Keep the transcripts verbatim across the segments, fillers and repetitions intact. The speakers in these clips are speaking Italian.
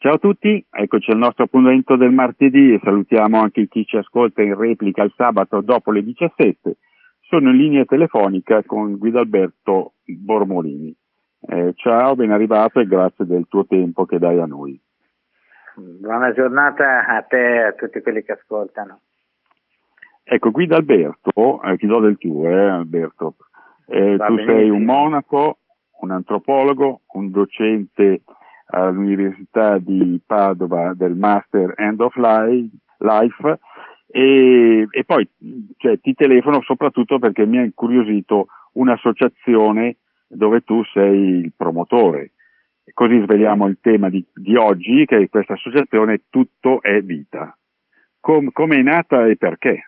Ciao a tutti, eccoci al nostro appuntamento del martedì e salutiamo anche chi ci ascolta in replica il sabato dopo le diciassette. Sono in linea telefonica con Guidalberto Bormolini. Eh, ciao, ben arrivato e grazie del tuo tempo che dai a noi. Buona giornata a te e a tutti quelli che ascoltano. Ecco, Guidalberto, eh, ti do del tuo, eh, Alberto. Eh, tu benissimo. sei un monaco, un antropologo, un docente all'Università di Padova del Master End of Life e, e poi cioè, ti telefono soprattutto perché mi ha incuriosito un'associazione dove tu sei il promotore. E così sveliamo il tema di, di oggi, che è questa associazione Tutto è Vita. Com, come è nata e perché?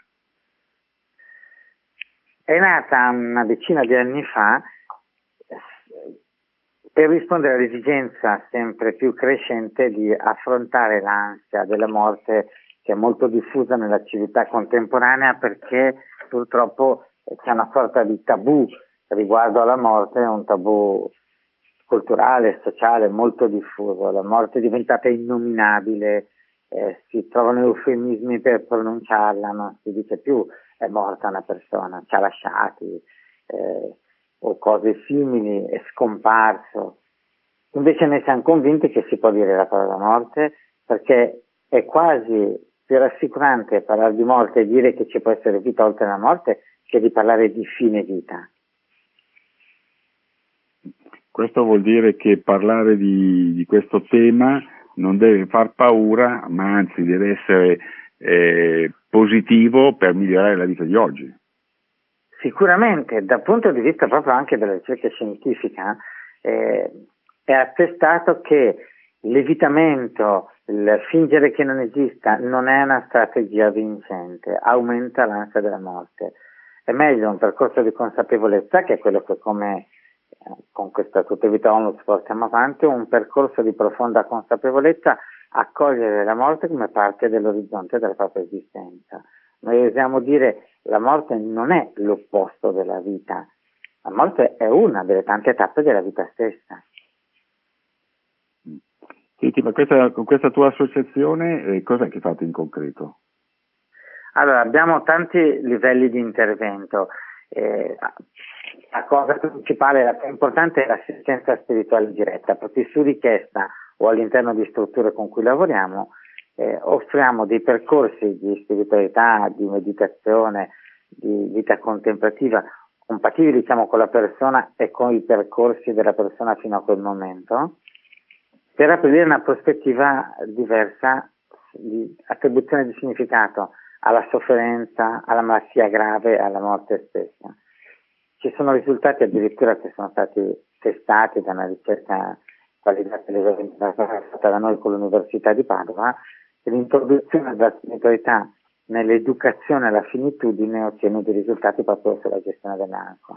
È nata una decina di anni fa per rispondere all'esigenza sempre più crescente di affrontare l'ansia della morte, che è molto diffusa nella civiltà contemporanea, perché purtroppo c'è una sorta di tabù riguardo alla morte, un tabù culturale, sociale molto diffuso. La morte è diventata innominabile, eh, si trovano eufemismi per pronunciarla, non si dice più è morta una persona, ci ha lasciati, eh, o cose simili, è scomparso. Invece noi siamo convinti che si può dire la parola morte, perché è quasi più rassicurante parlare di morte e dire che ci può essere vita oltre la morte che di parlare di fine vita. Questo vuol dire che parlare di, di questo tema non deve far paura, ma anzi deve essere eh, positivo per migliorare la vita di oggi. Sicuramente, dal punto di vista proprio anche della ricerca scientifica, eh, è attestato che l'evitamento, il fingere che non esista, non è una strategia vincente, aumenta l'ansia della morte. È meglio un percorso di consapevolezza, che è quello che come eh, con questa Tutta Vita Onlus portiamo avanti, un percorso di profonda consapevolezza, accogliere la morte come parte dell'orizzonte della propria esistenza. Noi usiamo dire la morte non è l'opposto della vita, la morte è una delle tante tappe della vita stessa. Senti, ma questa, con questa tua associazione eh, cos'è che fate in concreto? Allora, abbiamo tanti livelli di intervento. Eh, la cosa principale, la più importante è l'assistenza spirituale diretta, proprio su richiesta o all'interno di strutture con cui lavoriamo. Eh, offriamo dei percorsi di spiritualità, di meditazione, di vita contemplativa compatibili, diciamo, con la persona e con i percorsi della persona fino a quel momento, per aprire una prospettiva diversa di attribuzione di significato alla sofferenza, alla malattia grave, alla morte stessa. Ci sono risultati addirittura che sono stati testati da una ricerca validata fatta da noi con l'Università di Padova. L'introduzione della spiritualità nell'educazione alla finitudine ottiene dei risultati proprio sulla gestione dell'ansia.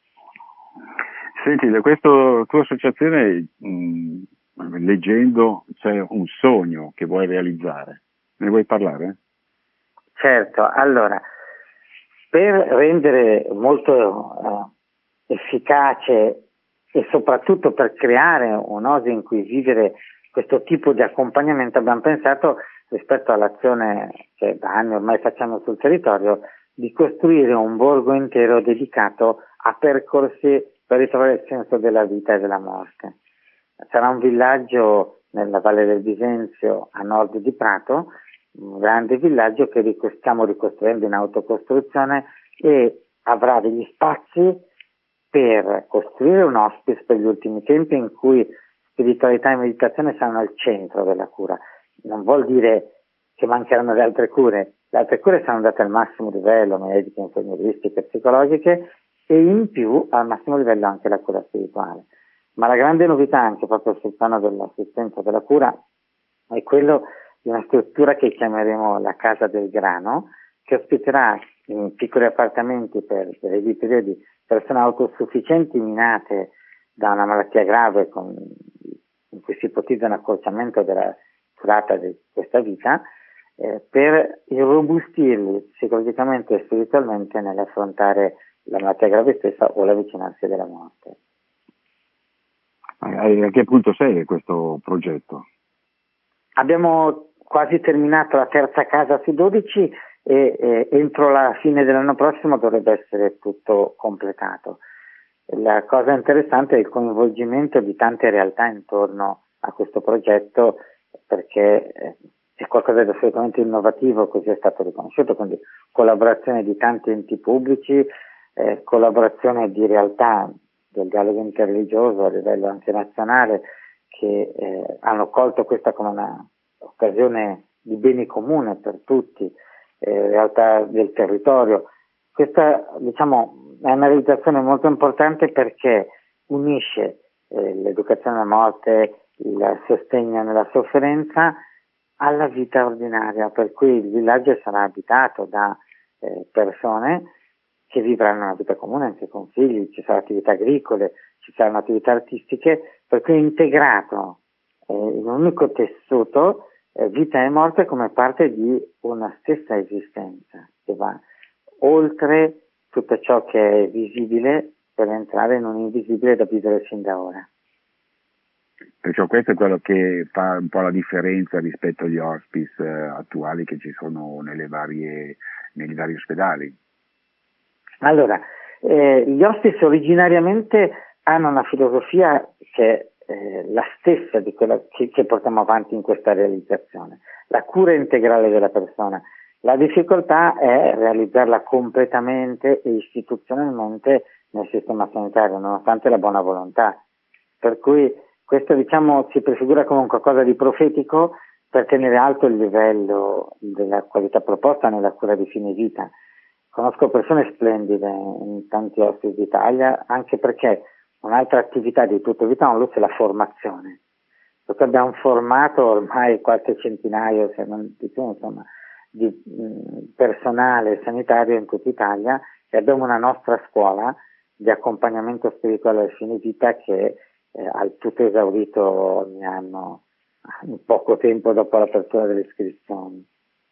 Senti, da questa tua associazione, mh, leggendo, c'è un sogno che vuoi realizzare. Ne vuoi parlare? Certo, allora, per rendere molto eh, efficace e soprattutto per creare un'oasi in cui vivere questo tipo di accompagnamento, abbiamo pensato, rispetto all'azione che da anni ormai facciamo sul territorio, di costruire un borgo intero dedicato a percorsi per ritrovare il senso della vita e della morte. Sarà un villaggio nella Valle del Bisenzio, a nord di Prato, un grande villaggio che stiamo ricostruendo in autocostruzione e avrà degli spazi per costruire un hospice per gli ultimi tempi in cui spiritualità e meditazione saranno al centro della cura. Non vuol dire che mancheranno le altre cure, le altre cure saranno date al massimo livello, mediche, infermieristiche, psicologiche, e in più al massimo livello anche la cura spirituale. Ma la grande novità anche proprio sul piano dell'assistenza della cura è quello di una struttura che chiameremo la Casa del Grano, che ospiterà in piccoli appartamenti per brevi periodi persone autosufficienti minate da una malattia grave con, in cui si ipotizza un accorciamento della durata di questa vita, eh, per irrobustirli psicologicamente e spiritualmente nell'affrontare la malattia grave stessa o l'avvicinarsi della morte. A che punto sei questo progetto? abbiamo quasi terminato la terza casa su dodici e, e entro la fine dell'anno prossimo dovrebbe essere tutto completato. La cosa interessante è il coinvolgimento di tante realtà intorno a questo progetto, perché è qualcosa di assolutamente innovativo, così è stato riconosciuto, quindi collaborazione di tanti enti pubblici, eh, collaborazione di realtà del dialogo interreligioso a livello anche nazionale, che eh, hanno colto questa come una occasione di bene comune per tutti, eh, realtà del territorio. Questa, diciamo, è una realizzazione molto importante perché unisce eh, l'educazione alla morte, il sostegno nella sofferenza alla vita ordinaria, per cui il villaggio sarà abitato da eh, persone che vivranno una vita comune anche con figli, ci saranno attività agricole, ci saranno attività artistiche, per cui è integrato eh, in un unico tessuto eh, vita e morte come parte di una stessa esistenza che va oltre tutto ciò che è visibile per entrare in un invisibile da vivere sin da ora. Perciò questo è quello che fa un po' la differenza rispetto agli hospice eh, attuali che ci sono nelle varie, nei vari ospedali. Allora, eh, gli hospice originariamente hanno una filosofia che è eh, la stessa di quella che, che portiamo avanti in questa realizzazione, la cura integrale della persona. La difficoltà è realizzarla completamente e istituzionalmente nel sistema sanitario, nonostante la buona volontà. Per cui questo, diciamo, si prefigura come un qualcosa di profetico per tenere alto il livello della qualità proposta nella cura di fine vita. Conosco persone splendide in tanti ospiti d'Italia, anche perché un'altra attività di tutta vita onlus è la formazione. Perché abbiamo formato ormai qualche centinaio, se non di più, insomma, di mh, personale sanitario in tutta Italia, e abbiamo una nostra scuola di accompagnamento spirituale al fine vita che eh, ha il tutto esaurito ogni anno, in poco tempo dopo l'apertura delle iscrizioni.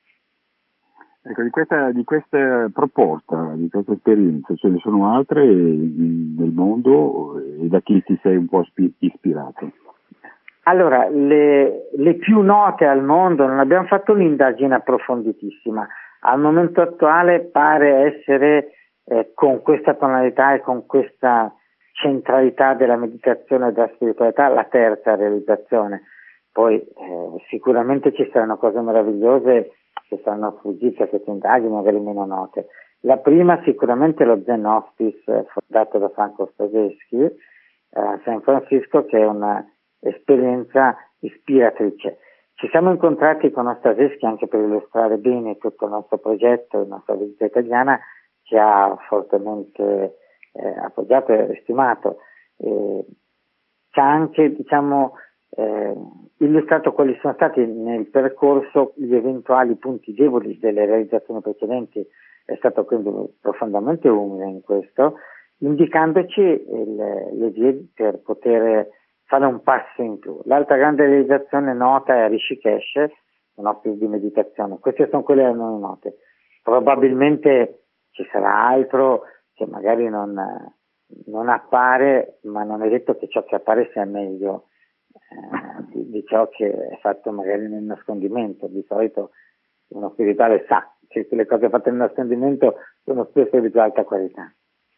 Ecco, di questa, di questa proposta, di questa esperienza, ce ne sono altre nel mondo e da chi ti sei un po' ispirato? Allora, le, le più note al mondo, non abbiamo fatto un'indagine approfonditissima, al momento attuale pare essere eh, con questa tonalità e con questa centralità della meditazione e della spiritualità la terza realizzazione. Poi eh, sicuramente ci saranno cose meravigliose che saranno sfuggite a queste indagini, magari meno note. La prima sicuramente è lo Zen Hospice fondato da Franco Stoseschi eh, a San Francisco, che è una esperienza ispiratrice. Ci siamo incontrati con Stoseschi anche per illustrare bene tutto il nostro progetto, la nostra visita italiana, ci ha fortemente eh, appoggiato e stimato. Eh, ci ha anche, diciamo, eh, illustrato quali sono stati nel percorso gli eventuali punti deboli delle realizzazioni precedenti. È stato quindi profondamente umile in questo, indicandoci il, le vie per poter fare un passo in più. L'altra grande realizzazione nota è Rishikesh, un hospice di meditazione. Queste sono quelle a noi note. Probabilmente ci sarà altro che magari non, non appare, ma non è detto che ciò che appare sia meglio eh, di, di ciò che è fatto magari nel nascondimento. Di solito uno spirituale sa che le cose fatte nel nascondimento sono spesso di più alta qualità.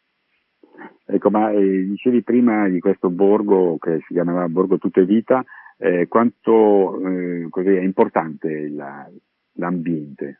Ecco, ma eh, dicevi prima di questo borgo che si chiamava Borgo Tutte Vita, eh, quanto eh, così è importante la, l'ambiente?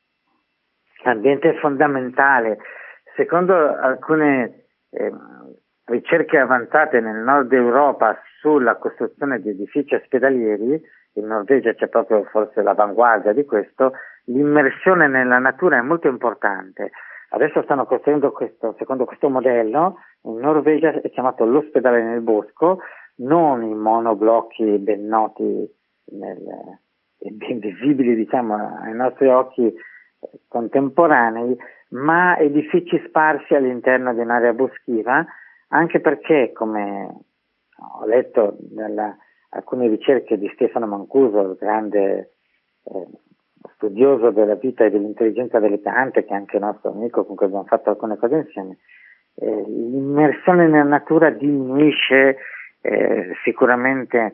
L'ambiente è fondamentale. Secondo alcune eh, ricerche avanzate nel nord Europa sulla costruzione di edifici ospedalieri, in Norvegia c'è proprio forse l'avanguardia di questo, l'immersione nella natura è molto importante. Adesso stanno costruendo questo, secondo questo modello, in Norvegia è chiamato l'ospedale nel bosco, non i monoblocchi ben noti nel, e ben visibili, diciamo, ai nostri occhi contemporanei, ma edifici sparsi all'interno di un'area boschiva, anche perché, come ho letto da alcune ricerche di Stefano Mancuso, il grande eh, studioso della vita e dell'intelligenza delle piante, che è anche nostro amico con cui abbiamo fatto alcune cose insieme, eh, l'immersione nella natura diminuisce eh, sicuramente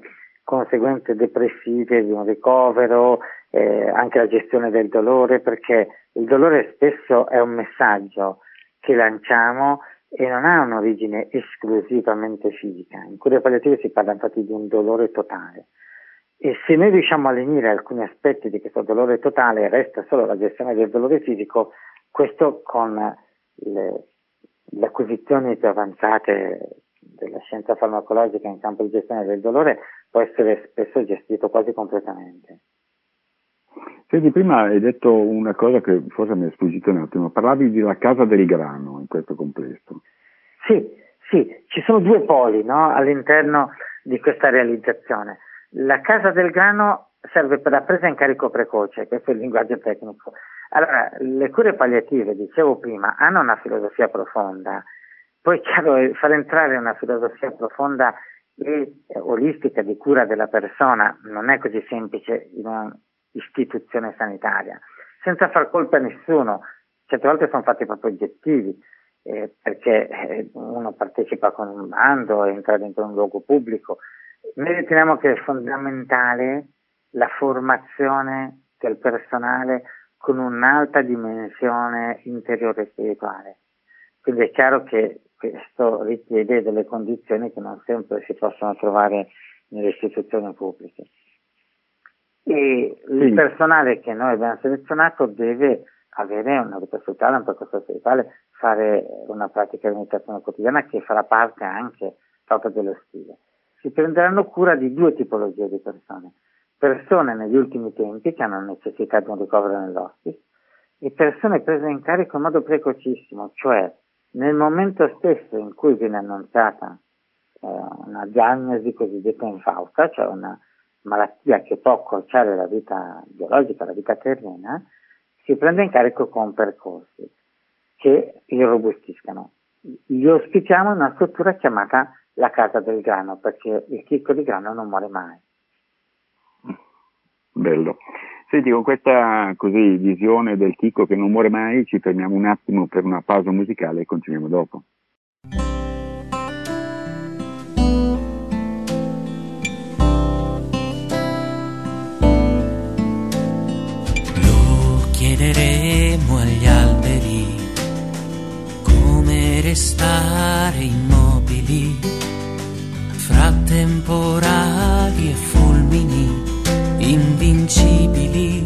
conseguenze depressive di un ricovero, eh, anche la gestione del dolore, perché il dolore spesso è un messaggio che lanciamo e non ha un'origine esclusivamente fisica. In cure palliative si parla infatti di un dolore totale, e se noi riusciamo a lenire alcuni aspetti di questo dolore totale, resta solo la gestione del dolore fisico. Questo con le, le acquisizioni più avanzate della scienza farmacologica in campo di gestione del dolore può essere spesso gestito quasi completamente. Senti, prima hai detto una cosa che forse mi è sfuggita un attimo, parlavi della Casa del Grano in questo complesso. Sì, sì, ci sono due poli, no, all'interno di questa realizzazione. La Casa del Grano serve per la presa in carico precoce, questo è il linguaggio tecnico. Allora, le cure palliative, dicevo prima, hanno una filosofia profonda. Poi, chiaro, far entrare una filosofia profonda e olistica di cura della persona non è così semplice in un'istituzione sanitaria, senza far colpa a nessuno. Certe volte sono fatti proprio oggettivi, eh, perché eh, uno partecipa con un bando, entra dentro un luogo pubblico. Noi riteniamo che è fondamentale la formazione del personale con un'alta dimensione interiore e spirituale. Quindi è chiaro che questo richiede delle condizioni che non sempre si possono trovare nelle istituzioni pubbliche. E sì. Il personale che noi abbiamo selezionato deve avere una vita spirituale, un percorso spirituale, fare una pratica di meditazione quotidiana che farà parte anche proprio dello stile. Si prenderanno cura di due tipologie di persone: persone negli ultimi tempi che hanno necessità di un ricovero nell'hospice e persone prese in carico in modo precocissimo, cioè nel momento stesso in cui viene annunciata eh, una diagnosi cosiddetta infausta, cioè una malattia che può accorciare la vita biologica, la vita terrena, si prende in carico con percorsi che li robustiscano. Li ospitiamo in una struttura chiamata la Casa del Grano, perché il chicco di grano non muore mai. Bello. Senti, con questa così visione del chicco che non muore mai, ci fermiamo un attimo per una pausa musicale e continuiamo dopo. Lo chiederemo agli alberi come restare immobili fra temporali e fulmini invincibili.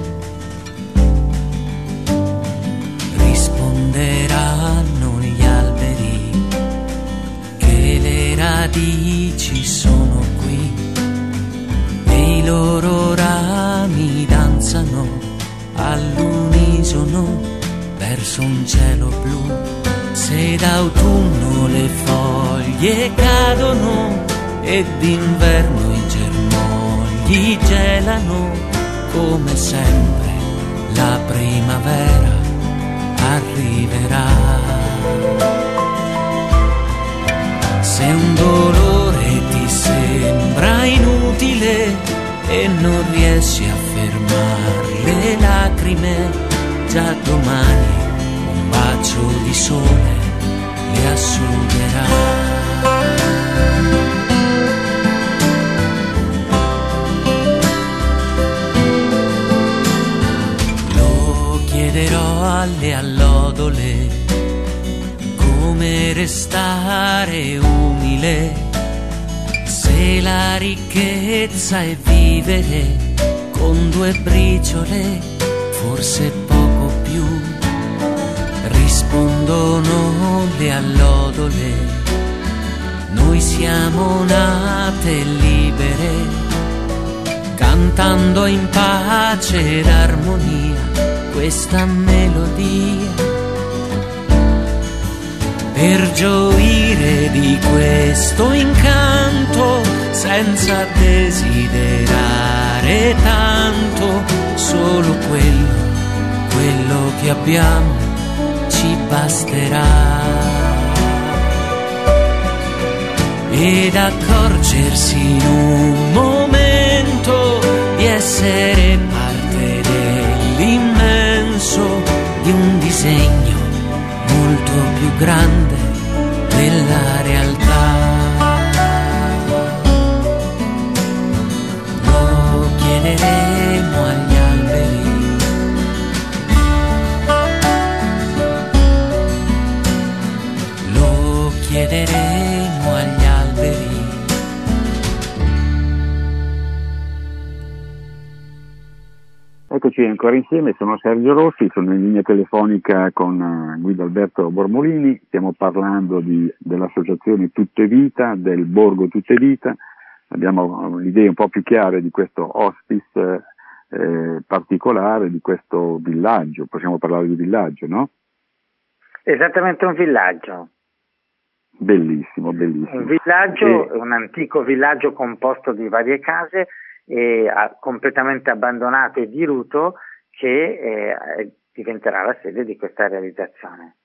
Risponderanno gli alberi che le radici sono qui e i loro rami danzano all'unisono verso un cielo blu. Se d'autunno le foglie cadono e d'inverno i germogli gelano, come sempre la primavera arriverà. Se un dolore ti sembra inutile e non riesci a fermare le lacrime, già domani un bacio di sole le asciugherà. Chiederò alle allodole come restare umile, se la ricchezza è vivere con due briciole, forse poco più. Rispondono le allodole, noi siamo nate libere, cantando in pace ed armonia questa melodia, per gioire di questo incanto senza desiderare tanto, solo quello, quello che abbiamo ci basterà. Ed accorgersi in un momento di essere parte dell'immenso, di un disegno molto più grande della realtà. eccoci ancora insieme, sono Sergio Rossi, sono in linea telefonica con Guido Alberto Bormolini, stiamo parlando di, dell'associazione Tutte Vita, del Borgo Tutte Vita, abbiamo le idee un po' più chiare di questo hospice eh, particolare, di questo villaggio, possiamo parlare di villaggio, no? Esattamente, un villaggio. Bellissimo, bellissimo. Un villaggio, e... un antico villaggio composto di varie case, e, a, completamente abbandonato e diruto, che eh, diventerà la sede di questa realizzazione.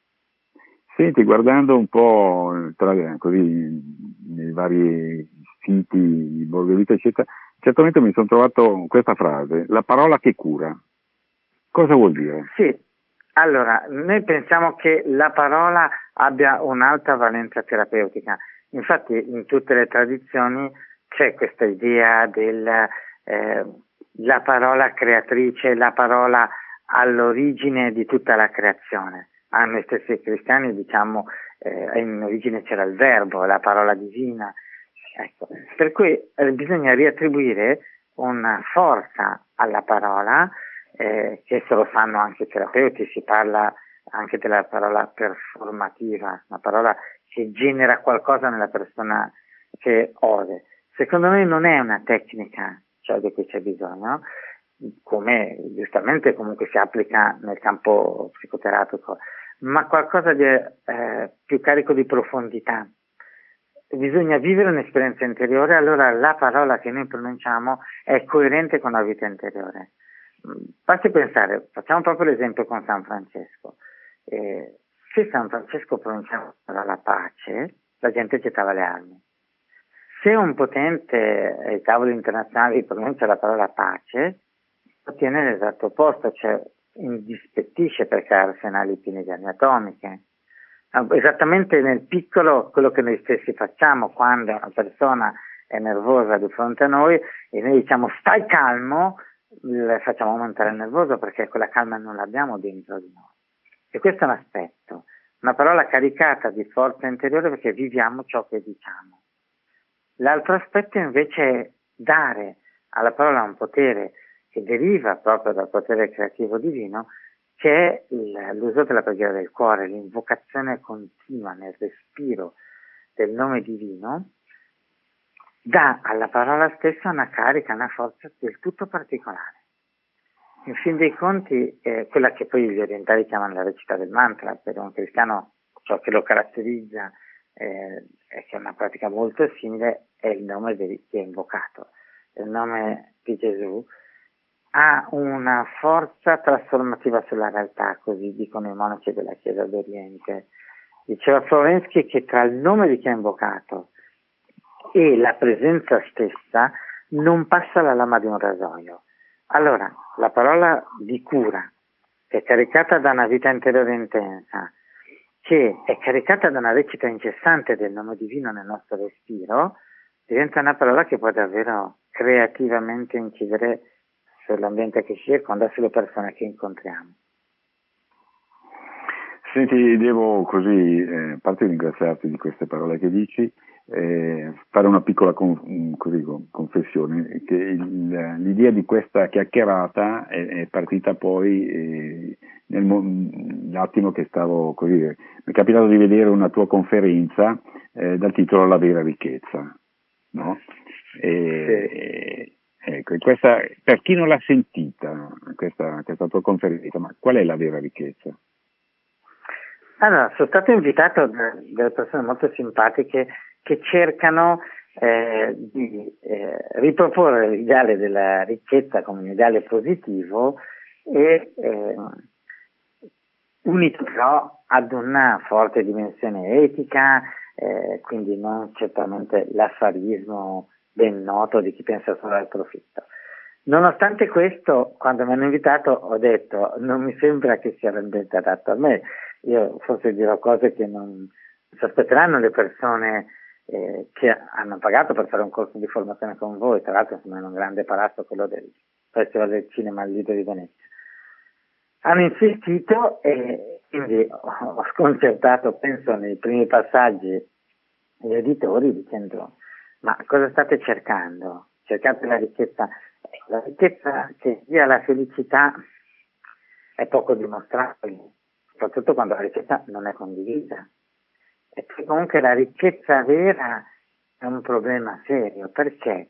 Senti, guardando un po' tra, così nei vari siti di Borgo Vita eccetera, certamente mi sono trovato questa frase: la parola che cura. Cosa vuol dire? Sì, allora, noi pensiamo che la parola abbia un'alta valenza terapeutica. Infatti in tutte le tradizioni c'è questa idea del eh, la parola creatrice, la parola all'origine di tutta la creazione. A noi stessi cristiani diciamo eh, in origine c'era il verbo, la parola divina. Ecco, per cui eh, bisogna riattribuire una forza alla parola, eh, che questo lo fanno anche i terapeuti, si parla anche della parola performativa, una parola che genera qualcosa nella persona che ode. Secondo me non è una tecnica ciò di cui c'è bisogno, come giustamente comunque si applica nel campo psicoterapico, ma qualcosa di eh, più carico di profondità. Bisogna vivere un'esperienza interiore, allora la parola che noi pronunciamo è coerente con la vita interiore. Basti pensare, facciamo proprio l'esempio con San Francesco. Eh, se San Francesco pronunciava la parola pace, la gente gettava le armi. Se un potente ai tavoli internazionali pronuncia la parola pace, ottiene l'esatto opposto, cioè indispettisce perché ha arsenali pieni di armi atomiche. Esattamente nel piccolo quello che noi stessi facciamo quando una persona è nervosa di fronte a noi e noi diciamo stai calmo, le facciamo aumentare il nervoso perché quella calma non l'abbiamo dentro di noi. E questo è un aspetto, una parola caricata di forza interiore perché viviamo ciò che diciamo. L'altro aspetto invece è dare alla parola un potere che deriva proprio dal potere creativo divino, che è l'uso della preghiera del cuore, l'invocazione continua nel respiro del nome divino, dà alla parola stessa una carica, una forza del tutto particolare. In fin dei conti, eh, quella che poi gli orientali chiamano la recita del mantra, per un cristiano ciò che lo caratterizza eh, è che è una pratica molto simile, è il nome che è invocato. Il nome di Gesù ha una forza trasformativa sulla realtà, così dicono i monaci della Chiesa d'Oriente. Diceva Florensky che tra il nome di chi ha invocato e la presenza stessa non passa la lama di un rasoio. Allora, la parola di cura, che è caricata da una vita interiore intensa, che è caricata da una recita incessante del nome divino nel nostro respiro, diventa una parola che può davvero creativamente incidere sull'ambiente che ci circonda, sulle persone che incontriamo. Senti, devo così, eh, a parte ringraziarti di queste parole che dici, eh, fare una piccola con, così, confessione, che il, l'idea di questa chiacchierata è, è partita poi eh, nell'attimo che stavo così, mi è capitato di vedere una tua conferenza eh, dal titolo La vera ricchezza, no? E, sì. Ecco, questa, per chi non l'ha sentita questa, questa tua conferenza, ma qual è la vera ricchezza? Allora, sono stato invitato da delle persone molto simpatiche che cercano eh, di eh, riproporre l'ideale della ricchezza come un ideale positivo e eh, unito però ad una forte dimensione etica, eh, quindi non certamente l'affarismo ben noto di chi pensa solo al profitto. Nonostante questo, quando mi hanno invitato ho detto non mi sembra che sia l'ambiente adatto a me. Io forse dirò cose che non si aspetteranno le persone eh, che hanno pagato per fare un corso di formazione con voi, tra l'altro insomma, è un grande palazzo quello del Festival del Cinema al Lido di Venezia. Hanno insistito e quindi ho sconcertato, penso, nei primi passaggi gli editori dicendo ma cosa state cercando? Cercate la ricchezza? La ricchezza che dia la felicità è poco dimostrabile, soprattutto quando la ricchezza non è condivisa. E poi comunque la ricchezza vera è un problema serio, perché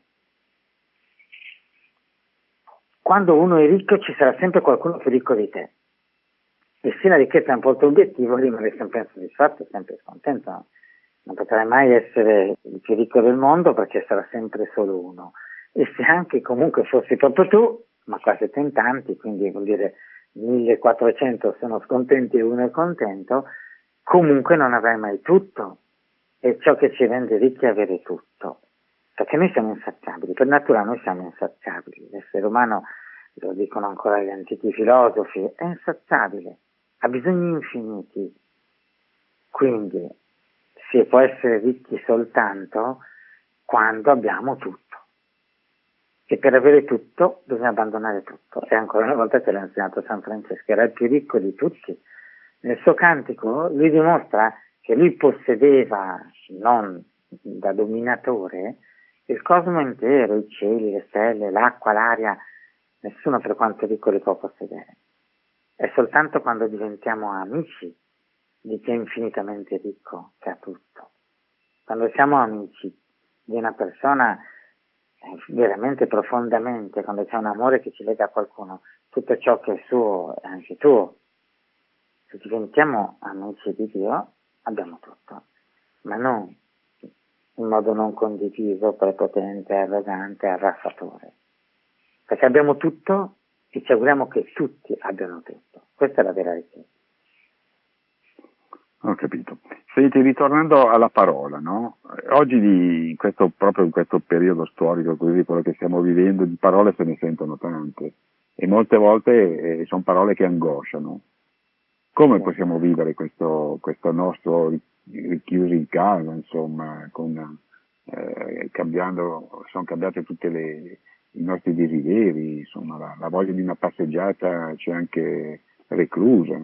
quando uno è ricco ci sarà sempre qualcuno più ricco di te. E se la ricchezza è un po' il tuo obiettivo, rimani sempre insoddisfatto, sempre scontento. No? Non potrai mai essere il più ricco del mondo perché sarà sempre solo uno. E se anche comunque fossi proprio tu, ma qua siete in tanti, quindi vuol dire millequattrocento sono scontenti e uno è contento, comunque non avrai mai tutto. E ciò che ci rende ricchi è avere tutto. Perché noi siamo insaziabili, per natura noi siamo insaziabili. L'essere umano, lo dicono ancora gli antichi filosofi, è insaziabile, ha bisogni infiniti. Quindi si può essere ricchi soltanto quando abbiamo tutto. E per avere tutto bisogna abbandonare tutto. E ancora una volta ce l'ha insegnato San Francesco, era il più ricco di tutti. Nel suo cantico lui dimostra che lui possedeva, non da dominatore, il cosmo intero, i cieli, le stelle, l'acqua, l'aria. Nessuno per quanto ricco li può possedere. È soltanto quando diventiamo amici di chi è infinitamente ricco che ha tutto. Quando siamo amici di una persona veramente profondamente, quando c'è un amore che ci lega a qualcuno, tutto ciò che è suo è anche tuo. Se diventiamo amici di Dio abbiamo tutto, ma non in modo non condiviso, prepotente, arrogante, arraffatore. Perché abbiamo tutto e ci auguriamo che tutti abbiano tutto. Questa è la vera ricchezza. Ho capito. Senti, ritornando alla parola, no? Oggi di, in questo, proprio in questo periodo storico, così quello che stiamo vivendo, di parole se ne sentono tante e molte volte eh, sono parole che angosciano. Come possiamo vivere questo, questo nostro chiuso in casa, insomma, con, eh, cambiando, sono cambiate tutte le, i nostri desideri, insomma, la, la voglia di una passeggiata c'è anche reclusa.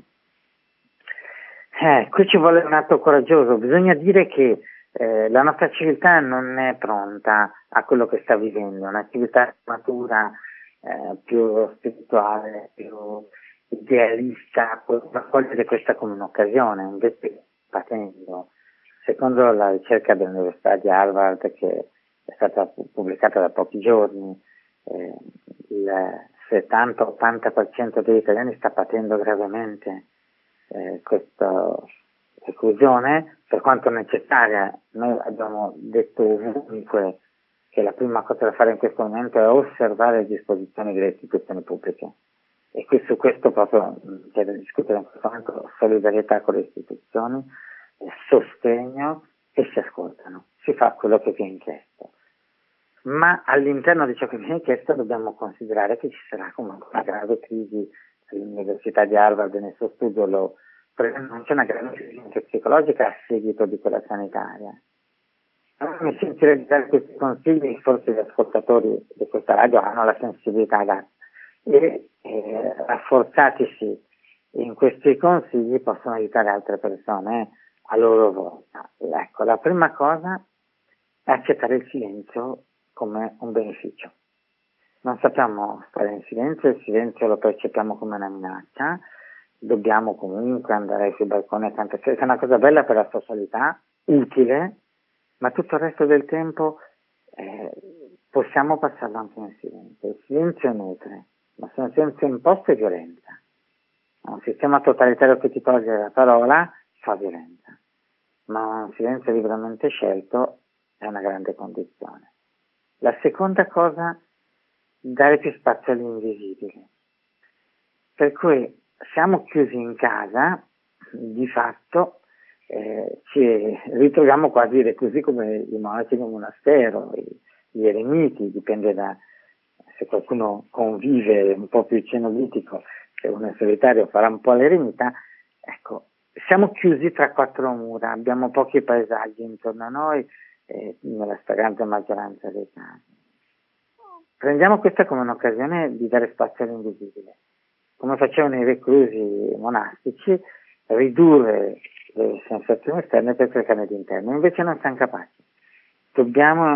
Eh, qui ci vuole un atto coraggioso, bisogna dire che eh, la nostra civiltà non è pronta a quello che sta vivendo, una civiltà matura, eh, più spirituale, più idealista, può cogliere questa come un'occasione, invece patendo. Secondo la ricerca dell'Università di Harvard, che è stata pubblicata da pochi giorni, eh, il settanta ottanta per cento degli italiani sta patendo gravemente Eh, questa reclusione, per quanto necessaria. Noi abbiamo detto ovunque che la prima cosa da fare in questo momento è osservare le disposizioni delle istituzioni pubbliche, e qui su questo proprio c'è da discutere in questo momento: solidarietà con le istituzioni, sostegno, e si ascoltano, si fa quello che viene chiesto, ma all'interno di ciò che viene chiesto dobbiamo considerare che ci sarà comunque una grave crisi. L'Università di Harvard nel suo studio lo preannuncia, una grave crisi psicologica a seguito di quella sanitaria. Allora mi sentirei di dare questi consigli, forse gli ascoltatori di questa radio hanno la sensibilità adatta e eh, rafforzatisi in questi consigli possono aiutare altre persone a loro volta. Ecco, la prima cosa è accettare il silenzio come un beneficio. Non sappiamo stare in silenzio, il silenzio lo percepiamo come una minaccia, dobbiamo comunque andare sui balconi a cantare, è una cosa bella per la socialità, utile, ma tutto il resto del tempo eh, possiamo passarlo anche in silenzio. Il silenzio nutre, ma se un silenzio imposto è violenza. Un sistema totalitario che ti toglie la parola fa violenza, ma un silenzio liberamente scelto è una grande condizione. La seconda cosa, dare più spazio all'invisibile. Per cui siamo chiusi in casa, di fatto eh, ci ritroviamo quasi reclusi come i monaci in un monastero, gli eremiti, dipende da se qualcuno convive un po' più cenobitico, se uno è solitario farà un po' l'eremita. Ecco, siamo chiusi tra quattro mura, abbiamo pochi paesaggi intorno a noi, eh, nella stragrande maggioranza dei casi. Prendiamo questa come un'occasione di dare spazio all'invisibile, come facevano i reclusi monastici, ridurre le sensazioni esterne per cercare di interno. Invece non siamo capaci. Dobbiamo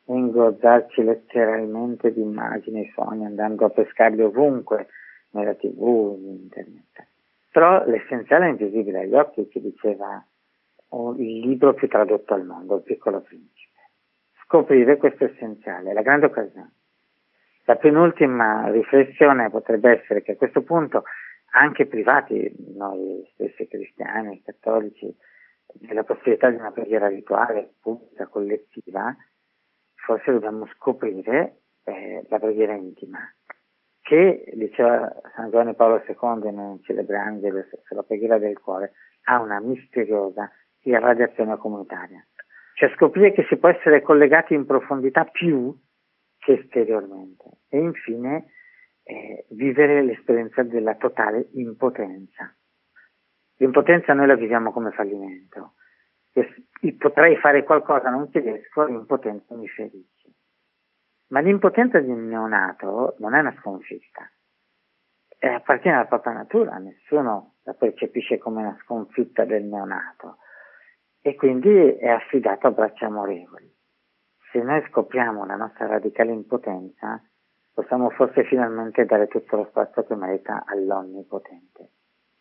ingozzarci letteralmente di immagini, suoni, andando a pescarli ovunque, nella tivù, in internet. Però l'essenziale è invisibile agli occhi, ci diceva il libro più tradotto al mondo, Il Piccolo Principe. Scoprire questo essenziale, è la grande occasione. La penultima riflessione potrebbe essere che a questo punto anche privati, noi stessi cristiani, cattolici, della possibilità di una preghiera rituale, pubblica, collettiva, forse dobbiamo scoprire eh, la preghiera intima, che, diceva San Giovanni Paolo secondo nel Celebre Angelus sulla preghiera del cuore, ha una misteriosa irradiazione comunitaria. Cioè scoprire che si può essere collegati in profondità più che esteriormente. E infine eh, vivere l'esperienza della totale impotenza. L'impotenza noi la viviamo come fallimento. Io potrei fare qualcosa, non ci riesco, l'impotenza mi ferisce. Ma l'impotenza di un neonato non è una sconfitta, eh, appartiene alla propria natura, nessuno la percepisce come una sconfitta del neonato e quindi è affidato a braccia amorevoli. Se noi scopriamo la nostra radicale impotenza, possiamo forse finalmente dare tutto lo spazio che merita all'Onnipotente.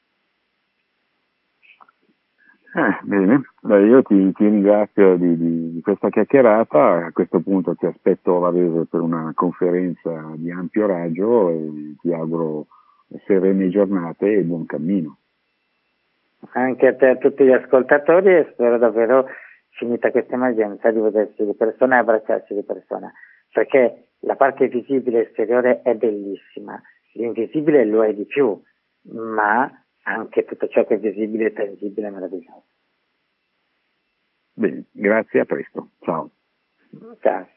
Eh, bene, beh, io ti, ti ringrazio di, di, di questa chiacchierata. A questo punto ti aspetto a Varese per una conferenza di ampio raggio e ti auguro serene giornate e buon cammino. Anche a te e a tutti gli ascoltatori, e spero davvero, finita questa emergenza, di vedersi di persona e abbracciarsi di persona, perché la parte visibile esteriore è bellissima, l'invisibile lo è di più, ma anche tutto ciò che è visibile e tangibile è meraviglioso. Bene, grazie, a presto. Ciao. Ciao.